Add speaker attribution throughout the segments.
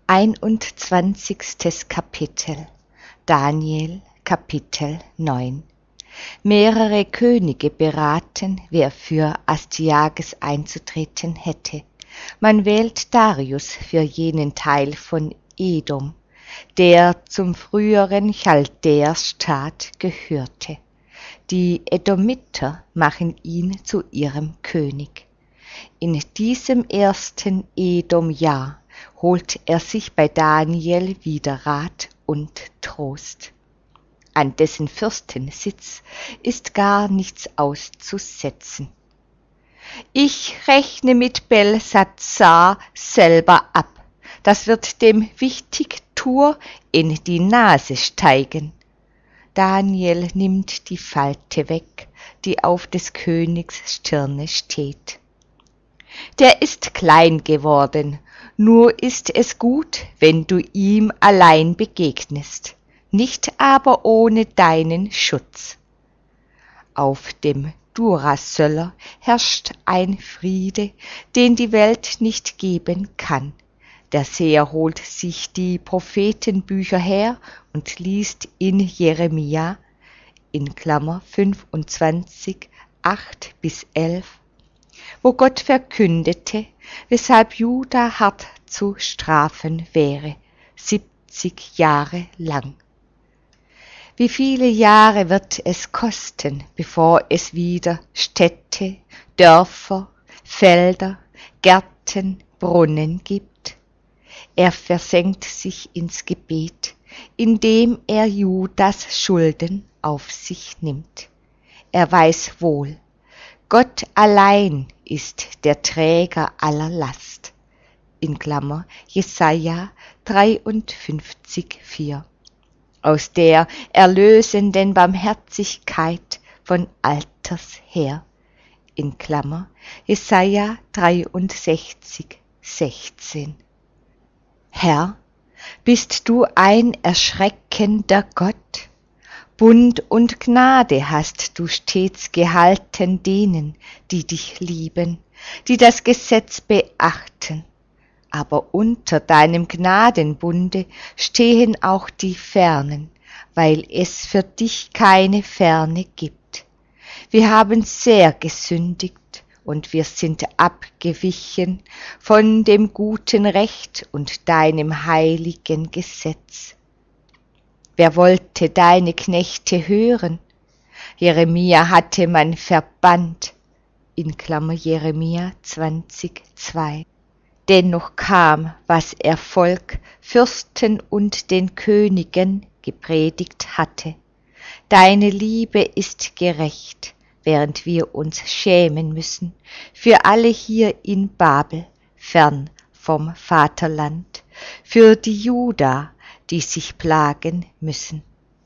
Speaker 1: 21. Kapitel. Daniel, Kapitel 9. Mehrere Könige beraten, wer für Astyages einzutreten hätte. Man wählt Darius für jenen Teil von Edom, der zum früheren Chaldäerstaat gehörte. Die Edomiter machen ihn zu ihrem König. In diesem ersten Edom-Jahr holt er sich bei Daniel wieder Rat und Trost. An dessen Fürstensitz ist gar nichts auszusetzen. Ich rechne mit Belsatzar selber ab. Das wird dem Wichtigtuer in die Nase steigen. Daniel nimmt die Falte weg, die auf des Königs Stirne steht. Der ist klein geworden, nur ist es gut, wenn du ihm allein begegnest, nicht aber ohne deinen Schutz. Auf dem Durasöller herrscht ein Friede, den die Welt nicht geben kann. Der Seher holt sich die Prophetenbücher her und liest in Jeremia, in Klammer 25, 8-11, wo Gott verkündete, weshalb Juda hart zu strafen wäre, 70 Jahre lang. Wie viele Jahre wird es kosten, bevor es wieder Städte, Dörfer, Felder, Gärten, Brunnen gibt? Er versenkt sich ins Gebet, indem er Judas Schulden auf sich nimmt. Er weiß wohl, Gott allein ist der Träger aller Last. In Klammer Jesaja 53,4. Aus der erlösenden Barmherzigkeit von alters her. In Klammer Jesaja 63,16. Herr, bist du ein erschreckender Gott? Bund und Gnade hast du stets gehalten denen, die dich lieben, die das Gesetz beachten. Aber unter deinem Gnadenbunde stehen auch die Fernen, weil es für dich keine Ferne gibt. Wir haben sehr gesündigt und wir sind abgewichen von dem guten Recht und deinem heiligen Gesetz. Wer wollte deine Knechte hören? Jeremia hatte man verbannt, in Klammer Jeremia 20,2. Dennoch kam, was er Volk, Fürsten und den Königen gepredigt hatte. Deine Liebe ist gerecht, während wir uns schämen müssen, für alle hier in Babel, fern vom Vaterland, für die Juda, die sich plagen müssen.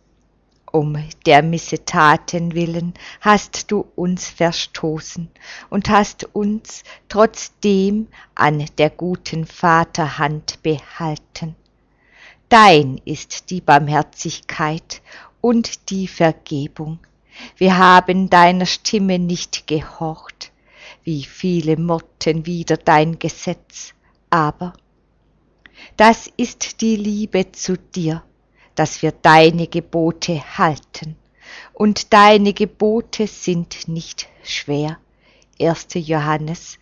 Speaker 1: Um der Missetaten willen hast du uns verstoßen und hast uns trotzdem an der guten Vaterhand behalten. Dein ist die Barmherzigkeit und die Vergebung. Wir haben deiner Stimme nicht gehorcht, wie viele murrten wider dein Gesetz, aber das ist die Liebe zu dir, dass wir deine Gebote halten, und deine Gebote sind nicht schwer. 1. Johannes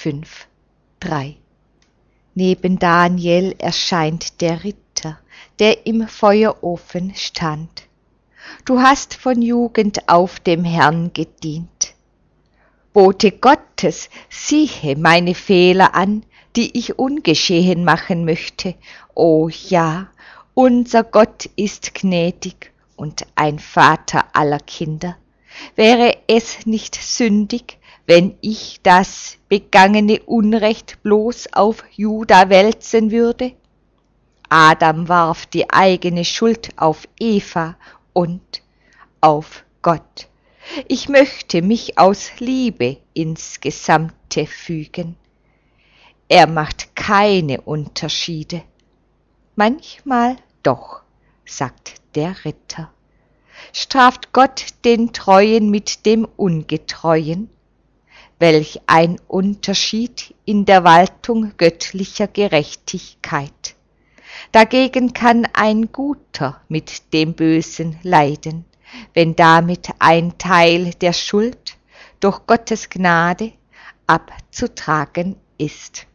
Speaker 1: 5,3. Neben Daniel erscheint der Ritter, der im Feuerofen stand. Du hast von Jugend auf dem Herrn gedient. Bote Gottes, siehe meine Fehler an, die ich ungeschehen machen möchte. O ja, unser Gott ist gnädig und ein Vater aller Kinder. Wäre es nicht sündig, wenn ich das begangene Unrecht bloß auf Juda wälzen würde? Adam warf die eigene Schuld auf Eva und auf Gott. Ich möchte mich aus Liebe ins Gesamte fügen. Er macht keine Unterschiede. Manchmal doch, sagt der Ritter. Straft Gott den Treuen mit dem Ungetreuen? Welch ein Unterschied in der Waltung göttlicher Gerechtigkeit. Dagegen kann ein Guter mit dem Bösen leiden, wenn damit ein Teil der Schuld durch Gottes Gnade abzutragen ist.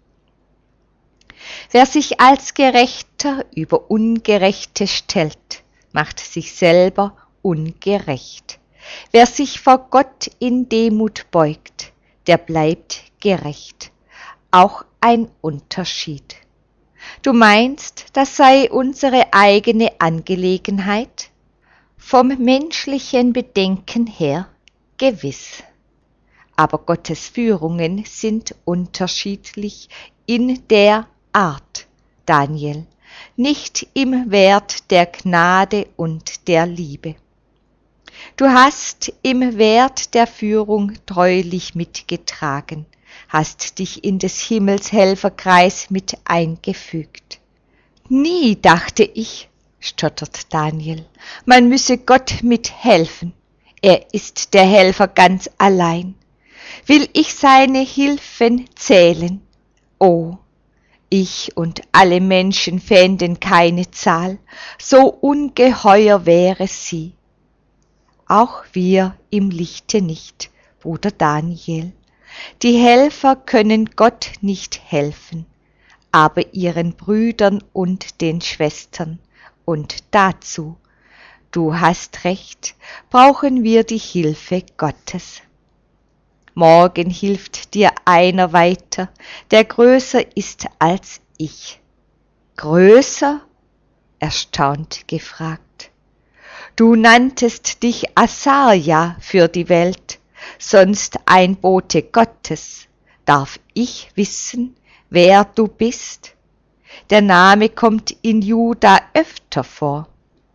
Speaker 1: Wer sich als Gerechter über Ungerechte stellt, macht sich selber ungerecht. Wer sich vor Gott in Demut beugt, der bleibt gerecht. Auch ein Unterschied. Du meinst, das sei unsere eigene Angelegenheit? Vom menschlichen Bedenken her gewiss. Aber Gottes Führungen sind unterschiedlich in der Art, Daniel, nicht im Wert der Gnade und der Liebe. Du hast im Wert der Führung treulich mitgetragen, hast dich in des Himmels Helferkreis mit eingefügt. Nie dachte ich, stottert Daniel, man müsse Gott mithelfen. Er ist der Helfer ganz allein. Will ich seine Hilfen zählen? Oh, ich und alle Menschen fänden keine Zahl, so ungeheuer wäre sie. Auch wir im Lichte nicht, Bruder Daniel. Die Helfer können Gott nicht helfen, aber ihren Brüdern und den Schwestern. Und dazu, du hast recht, brauchen wir die Hilfe Gottes. Morgen hilft dir einer weiter, der größer ist als ich. Größer? Erstaunt gefragt. Du nanntest dich Asaja für die Welt, sonst ein Bote Gottes. Darf ich wissen, wer du bist? Der Name kommt in Juda öfter vor.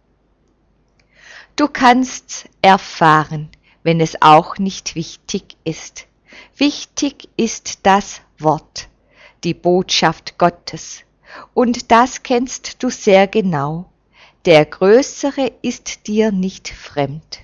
Speaker 1: Du kannst's erfahren, wenn es auch nicht wichtig ist. Wichtig ist das Wort, die Botschaft Gottes, und das kennst du sehr genau. Der Größere ist dir nicht fremd.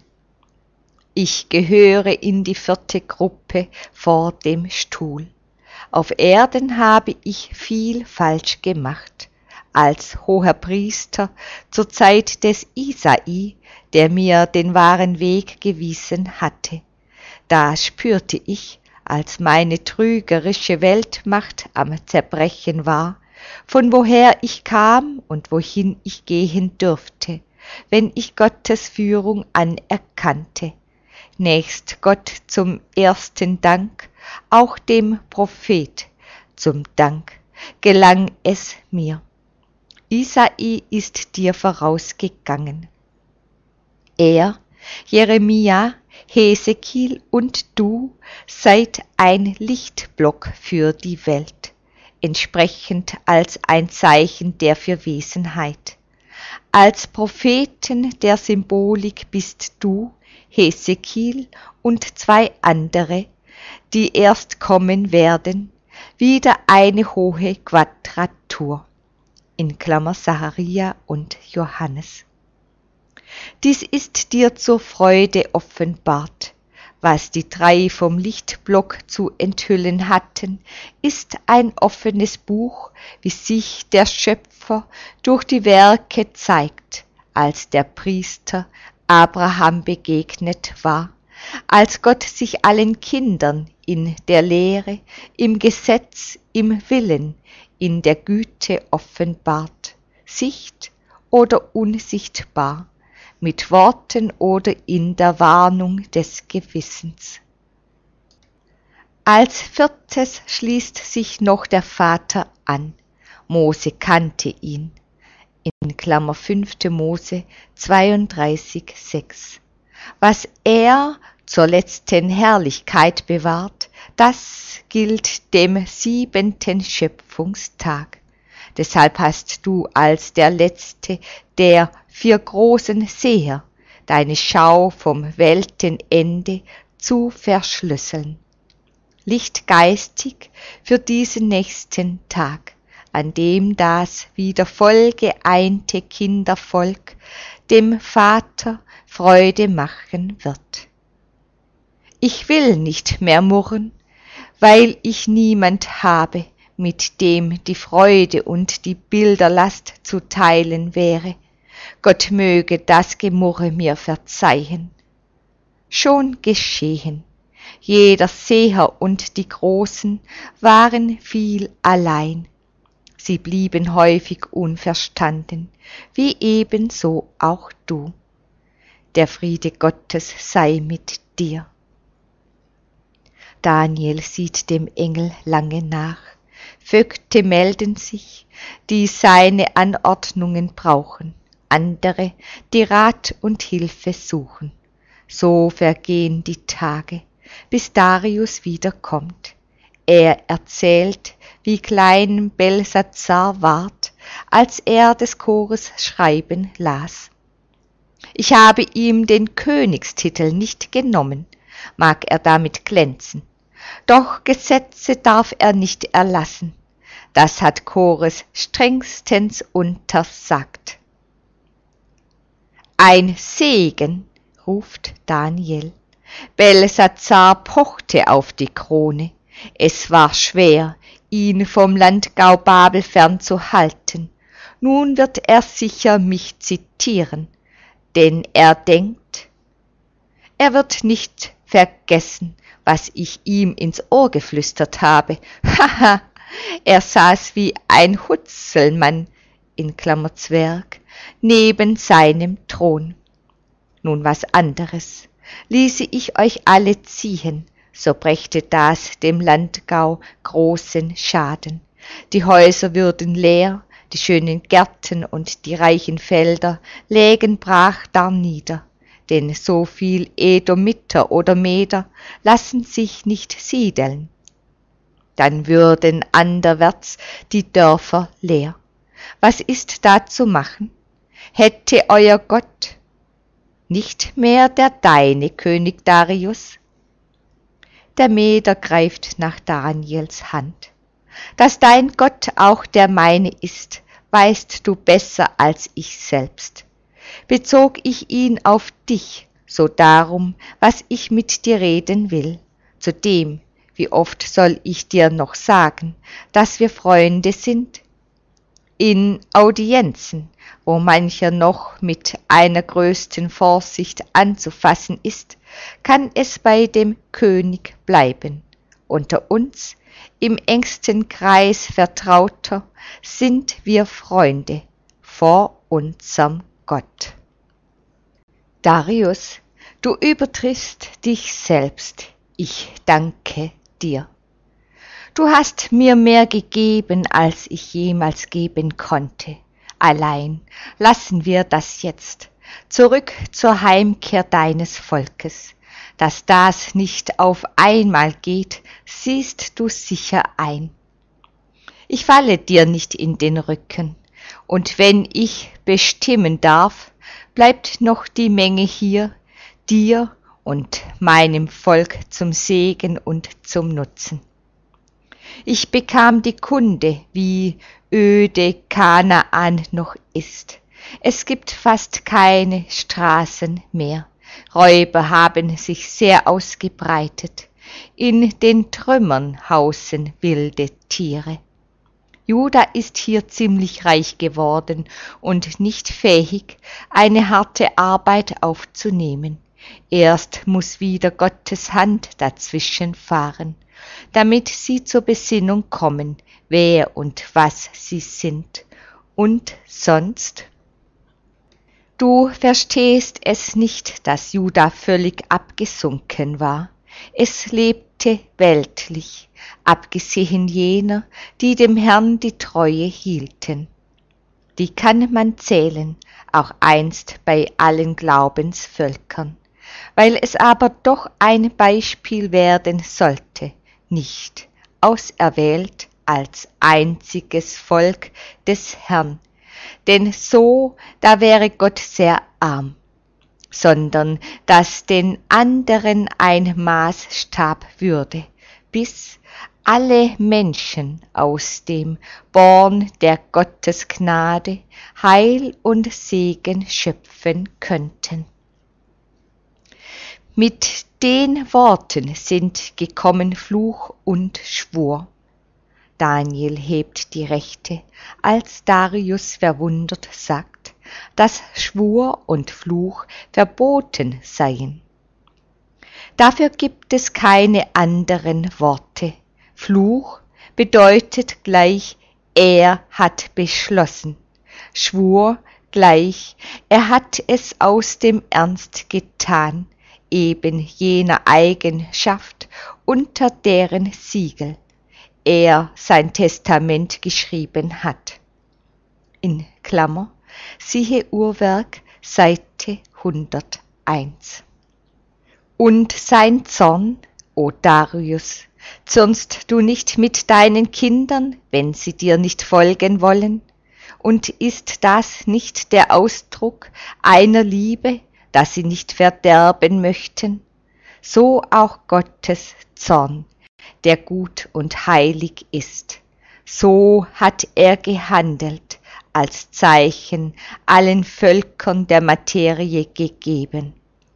Speaker 1: Ich gehöre in die 4. Gruppe vor dem Stuhl. Auf Erden habe ich viel falsch gemacht, als Hoherpriester zur Zeit des Isai, der mir den wahren Weg gewiesen hatte. Da spürte ich, als meine trügerische Weltmacht am Zerbrechen war, von woher ich kam und wohin ich gehen dürfte, wenn ich Gottes Führung anerkannte. Nächst Gott zum ersten Dank, auch dem Prophet zum Dank, gelang es mir. Isai ist dir vorausgegangen. Er, Jeremia, Hesekiel und du seid ein Lichtblock für die Welt, entsprechend als ein Zeichen der Verwesenheit. Als Propheten der Symbolik bist du, Hesekiel und 2 andere, die erst kommen werden, wieder eine hohe Quadratur. In Klammer Sacharia und Johannes. Dies ist dir zur Freude offenbart. Was die 3 vom Lichtblock zu enthüllen hatten, ist ein offenes Buch, wie sich der Schöpfer durch die Werke zeigt, als der Priester Abraham begegnet war, als Gott sich allen Kindern in der Lehre, im Gesetz, im Willen, in der Güte offenbart, sicht- oder unsichtbar, mit Worten oder in der Warnung des Gewissens. Als 4. schließt sich noch der Vater an. Mose kannte ihn. In Klammer 5. Mose 32,6. Was er zur letzten Herrlichkeit bewahrt, das gilt dem 7. Schöpfungstag. Deshalb hast du als der Letzte der 4 großen Seher deine Schau vom Weltenende zu verschlüsseln. Lichtgeistig für diesen nächsten Tag, an dem das wieder voll geeinte Kindervolk dem Vater Freude machen wird. Ich will nicht mehr murren, weil ich niemand habe, mit dem die Freude und die Bilderlast zu teilen wäre. Gott möge das Gemurre mir verzeihen. Schon geschehen. Jeder Seher und die Großen waren viel allein. Sie blieben häufig unverstanden, wie ebenso auch du. Der Friede Gottes sei mit dir. Daniel sieht dem Engel lange nach. Vögte melden sich, die seine Anordnungen brauchen, andere, die Rat und Hilfe suchen. So vergehen die Tage, bis Darius wiederkommt. Er erzählt, wie klein Belsazar ward, als er des Chores Schreiben las. Ich habe ihm den Königstitel nicht genommen, mag er damit glänzen, doch Gesetze darf er nicht erlassen, das hat Chores strengstens untersagt. Ein Segen, ruft Daniel, Belsazar pochte auf die Krone, es war schwer, ihn vom Landgau Babel fernzuhalten, nun wird er sicher mich zitieren, denn er denkt, er wird nicht vergessen, was ich ihm ins Ohr geflüstert habe. Haha, er saß wie ein Hutzelmann, in Klammer Zwerg, neben seinem Thron. Nun was anderes, ließe ich euch alle ziehen, so brächte das dem Landgau großen Schaden. Die Häuser würden leer, die schönen Gärten und die reichen Felder lägen brach darnieder, denn so viel Edomiter oder Meder lassen sich nicht siedeln. Dann würden anderwärts die Dörfer leer. Was ist da zu machen? Hätte euer Gott nicht mehr der deine, König Darius? Der Meder greift nach Daniels Hand. Dass dein Gott auch der meine ist, weißt du besser als ich selbst. Bezog ich ihn auf dich, so darum, was ich mit dir reden will. Zudem, wie oft soll ich dir noch sagen, dass wir Freunde sind? In Audienzen, wo mancher noch mit einer größten Vorsicht anzufassen ist, kann es bei dem König bleiben. Unter uns, im engsten Kreis Vertrauter, sind wir Freunde vor unserem Gott. Darius, du übertriffst dich selbst, ich danke dir. Du hast mir mehr gegeben, als ich jemals geben konnte. Allein lassen wir das jetzt, zurück zur Heimkehr deines Volkes. Dass das nicht auf einmal geht, siehst du sicher ein. Ich falle dir nicht in den Rücken, und wenn ich bestimmen darf, bleibt noch die Menge hier, dir und meinem Volk zum Segen und zum Nutzen. Ich bekam die Kunde, wie öde Kanaan noch ist. Es gibt fast keine Straßen mehr. Räuber haben sich sehr ausgebreitet. In den Trümmern hausen wilde Tiere. Juda ist hier ziemlich reich geworden und nicht fähig, eine harte Arbeit aufzunehmen. Erst muss wieder Gottes Hand dazwischen fahren, damit sie zur Besinnung kommen, wer und was sie sind. Und sonst? Du verstehst es nicht, dass Juda völlig abgesunken war. Es lebte weltlich, abgesehen jener, die dem Herrn die Treue hielten. Die kann man zählen, auch einst bei allen Glaubensvölkern. Weil es aber doch ein Beispiel werden sollte, nicht auserwählt als einziges Volk des Herrn, denn so, da wäre Gott sehr arm, sondern dass den anderen ein Maßstab würde, bis alle Menschen aus dem Born der Gottesgnade Heil und Segen schöpfen könnten. Mit den Worten sind gekommen Fluch und Schwur. Daniel hebt die Rechte, als Darius verwundert sagt, dass Schwur und Fluch verboten seien. Dafür gibt es keine anderen Worte. Fluch bedeutet gleich, er hat beschlossen. Schwur gleich, er hat es aus dem Ernst getan, eben jener Eigenschaft, unter deren Siegel er sein Testament geschrieben hat. In Klammer, siehe Uhrwerk, Seite 101. Und sein Zorn, o Darius, zürnst du nicht mit deinen Kindern, wenn sie dir nicht folgen wollen? Und ist das nicht der Ausdruck einer Liebe, dass sie nicht verderben möchten? So auch Gottes Zorn, der gut und heilig ist. So hat er gehandelt, als Zeichen allen Völkern der Materie gegeben.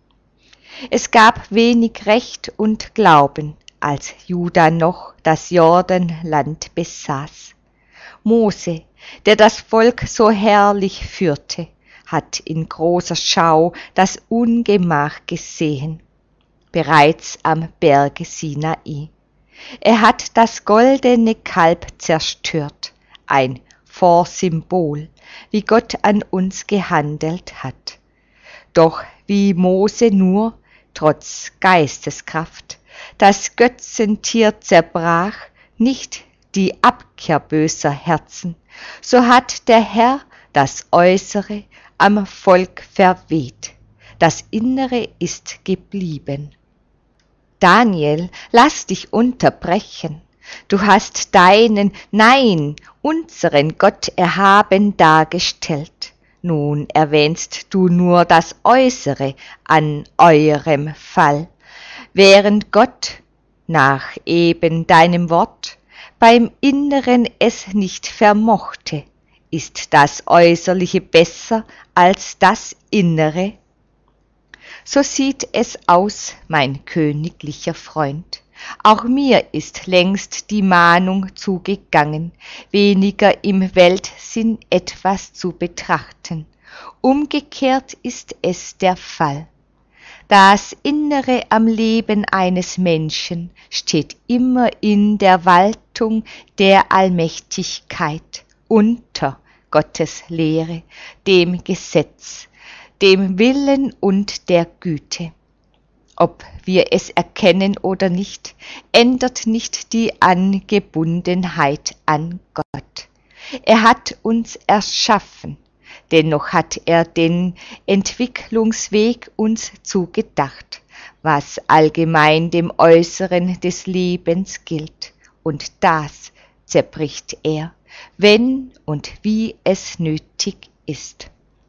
Speaker 1: Es gab wenig Recht und Glauben, als Juda noch das Jordanland besaß. Mose, der das Volk so herrlich führte, hat in großer Schau das Ungemach gesehen, bereits am Berge Sinai. Er hat das goldene Kalb zerstört, ein Vorsymbol, wie Gott an uns gehandelt hat. Doch wie Mose nur, trotz Geisteskraft, das Götzentier zerbrach, nicht die Abkehr böser Herzen, so hat der Herr das Äußere am Volk verweht, das Innere ist geblieben. Daniel, lass dich unterbrechen, du hast deinen, nein, unseren Gott erhaben dargestellt. Nun erwähnst du nur das Äußere an eurem Fall, während Gott, nach eben deinem Wort, beim Inneren es nicht vermochte. Ist das Äußerliche besser als das Innere? So sieht es aus, mein königlicher Freund. Auch mir ist längst die Mahnung zugegangen, weniger im Weltsinn etwas zu betrachten. Umgekehrt ist es der Fall. Das Innere am Leben eines Menschen steht immer in der Waltung der Allmächtigkeit, unter Gottes Lehre, dem Gesetz, dem Willen und der Güte. Ob wir es erkennen oder nicht, ändert nicht die Angebundenheit an Gott. Er hat uns erschaffen, dennoch hat er den Entwicklungsweg uns zugedacht, was allgemein dem Äußeren des Lebens gilt, und das zerbricht er, wenn und wie es nötig ist.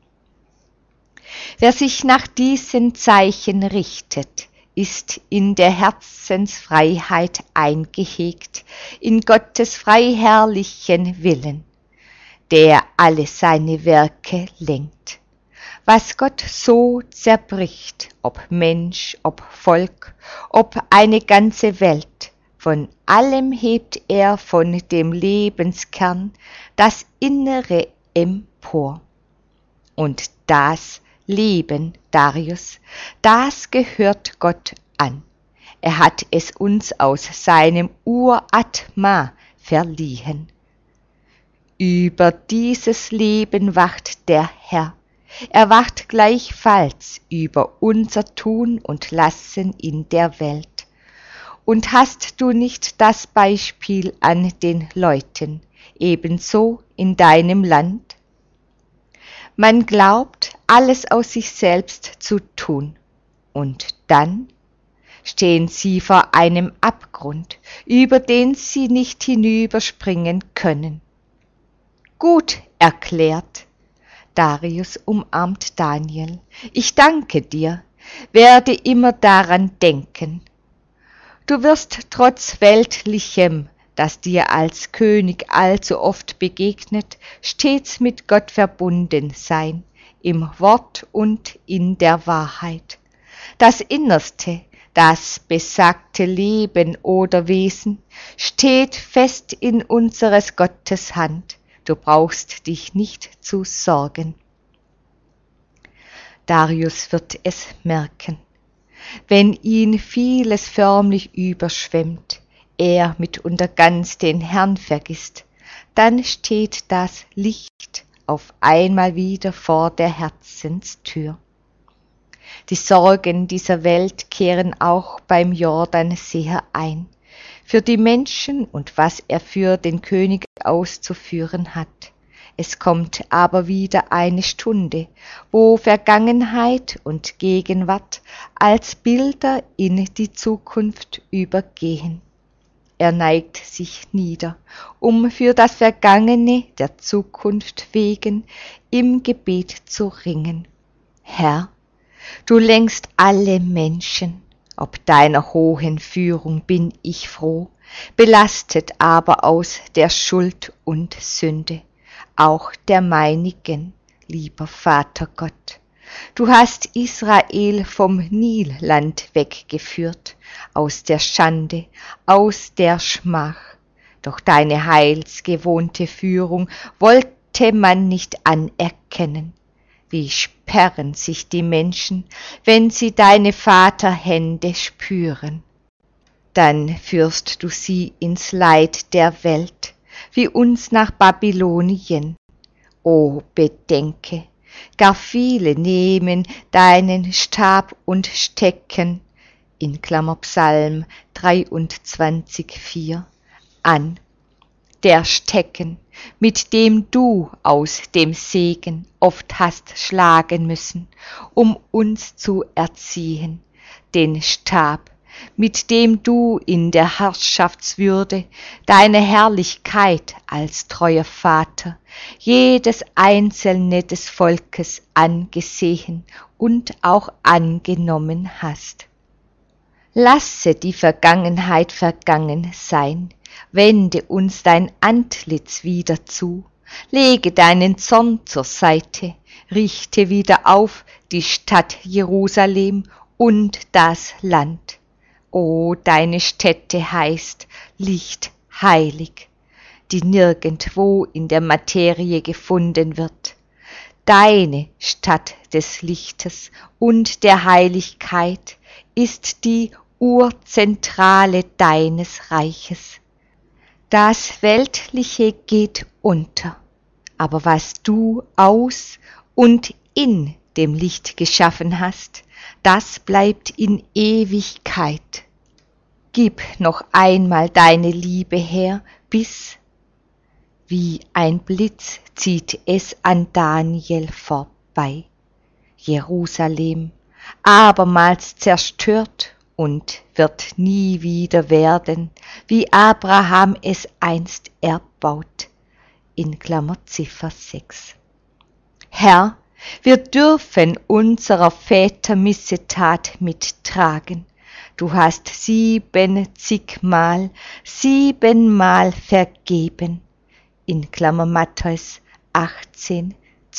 Speaker 1: Wer sich nach diesen Zeichen richtet, ist in der Herzensfreiheit eingehegt, in Gottes freiherrlichen Willen, der alle seine Werke lenkt. Was Gott so zerbricht, ob Mensch, ob Volk, ob eine ganze Welt, von allem hebt er von dem Lebenskern das Innere empor. Und das Leben, Darius, das gehört Gott an. Er hat es uns aus seinem Uratma verliehen. Über dieses Leben wacht der Herr. Er wacht gleichfalls über unser Tun und Lassen in der Welt. Und hast du nicht das Beispiel an den Leuten, ebenso in deinem Land? Man glaubt, alles aus sich selbst zu tun, und dann stehen sie vor einem Abgrund, über den sie nicht hinüberspringen können. Gut erklärt. Darius umarmt Daniel. Ich danke dir, werde immer daran denken. Du wirst trotz Weltlichem, das dir als König allzu oft begegnet, stets mit Gott verbunden sein, im Wort und in der Wahrheit. Das Innerste, Das besagte Leben oder Wesen steht fest in unseres Gottes Hand. Du brauchst dich nicht zu sorgen. Darius wird es merken, wenn ihn vieles förmlich überschwemmt, er mitunter ganz den Herrn vergisst, dann steht das Licht auf einmal wieder vor der Herzenstür. Die Sorgen dieser Welt kehren auch beim Jordanseher ein, für die Menschen und was er für den König auszuführen hat. Es kommt aber wieder eine Stunde, wo Vergangenheit und Gegenwart als Bilder in die Zukunft übergehen. Er neigt sich nieder, um für das Vergangene der Zukunft wegen im Gebet zu ringen. Herr, du lenkst alle Menschen, ob deiner hohen Führung bin ich froh, belastet aber aus der Schuld und Sünde, auch der meinigen, lieber Vater Gott. Du hast Israel vom Nilland weggeführt, aus der Schande, aus der Schmach. Doch deine heilsgewohnte Führung wollte man nicht anerkennen. Wie sperren sich die Menschen, wenn sie deine Vaterhände spüren. Dann führst du sie ins Leid der Welt, wie uns nach Babylonien. O bedenke, gar viele nehmen deinen Stab und stecken, in Klammer Psalm 23,4, an. Der Stecken, mit dem du aus dem Segen oft hast schlagen müssen, um uns zu erziehen, den Stab, mit dem du in der Herrschaftswürde deine Herrlichkeit als treuer Vater jedes einzelne des Volkes angesehen und auch angenommen hast. Lasse die Vergangenheit vergangen sein, wende uns dein Antlitz wieder zu, lege deinen Zorn zur Seite, richte wieder auf die Stadt Jerusalem und das Land. O, deine Stätte heißt Licht heilig, die nirgendwo in der Materie gefunden wird. Deine Stadt des Lichtes und der Heiligkeit ist die Urzentrale deines Reiches. Das Weltliche geht unter, aber was du aus und in dem Licht geschaffen hast, das bleibt in Ewigkeit. Gib noch einmal deine Liebe her, bis wie ein Blitz zieht es an Daniel vorbei. Jerusalem, abermals zerstört und wird nie wieder werden, wie Abraham es einst erbaut. In Klammer Ziffer 6. Herr, wir dürfen unserer Väter Missetat mittragen. Du hast 70-mal, 7-mal vergeben. In Klammer Matthäus 18,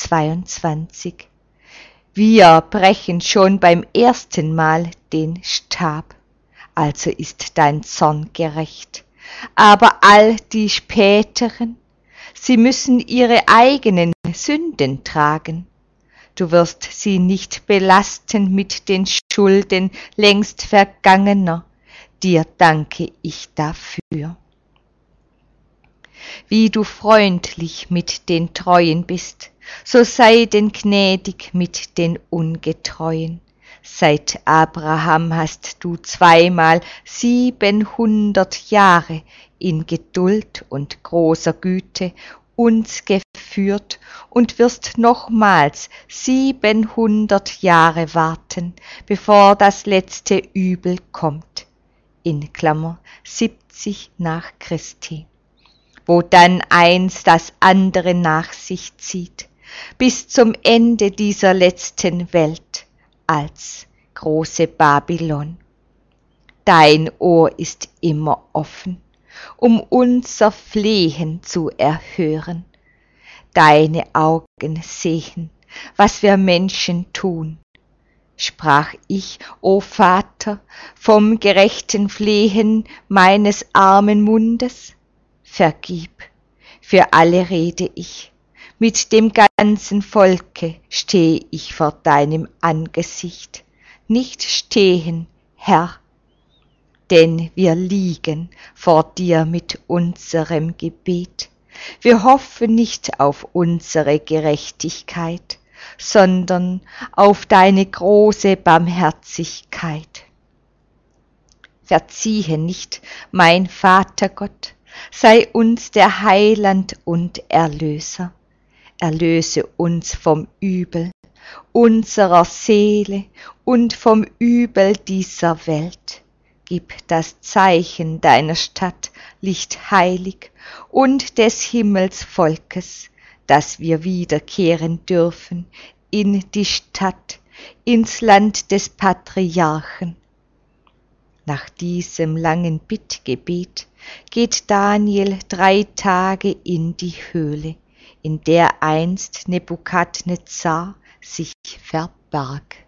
Speaker 1: 22. Wir brechen schon beim ersten Mal den Stab, also ist dein Zorn gerecht. Aber all die späteren, sie müssen ihre eigenen Sünden tragen. Du wirst sie nicht belasten mit den Schulden längst Vergangener, dir danke ich dafür. Wie du freundlich mit den Treuen bist, so sei denn gnädig mit den Ungetreuen. Seit Abraham hast du 2-mal 700 Jahre in Geduld und großer Güte uns geführt und wirst nochmals 700 Jahre warten, bevor das letzte Übel kommt. In Klammer 70 nach Christi. Wo dann eins das andere nach sich zieht, bis zum Ende dieser letzten Welt, als große Babylon. Dein Ohr ist immer offen, um unser Flehen zu erhören. Deine Augen sehen, was wir Menschen tun. sprach ich, o Vater, vom gerechten Flehen meines armen Mundes? Vergib, für alle rede ich, mit dem ganzen Volke steh ich vor deinem Angesicht, nicht stehen, Herr, denn wir liegen vor dir mit unserem Gebet. Wir hoffen nicht auf unsere Gerechtigkeit, sondern auf deine große Barmherzigkeit. Verziehe nicht, mein Vater Gott, sei uns der Heiland und Erlöser. Erlöse uns vom Übel unserer Seele und vom Übel dieser Welt. Gib das Zeichen deiner Stadt Licht heilig und des Himmelsvolkes, dass wir wiederkehren dürfen in die Stadt, ins Land des Patriarchen. Nach diesem langen Bittgebet geht Daniel 3 Tage in die Höhle, in der einst Nebukadnezar sich verbarg.